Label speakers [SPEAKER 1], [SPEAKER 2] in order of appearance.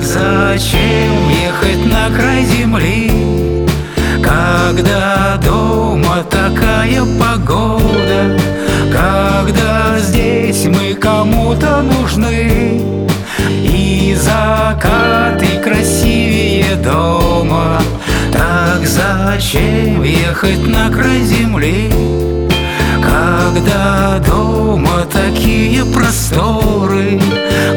[SPEAKER 1] Зачем ехать на край земли, когда дома такая погода, когда здесь мы кому-то нужны, и закаты красивее дома. Так зачем ехать на край земли, когда дома такие просторы,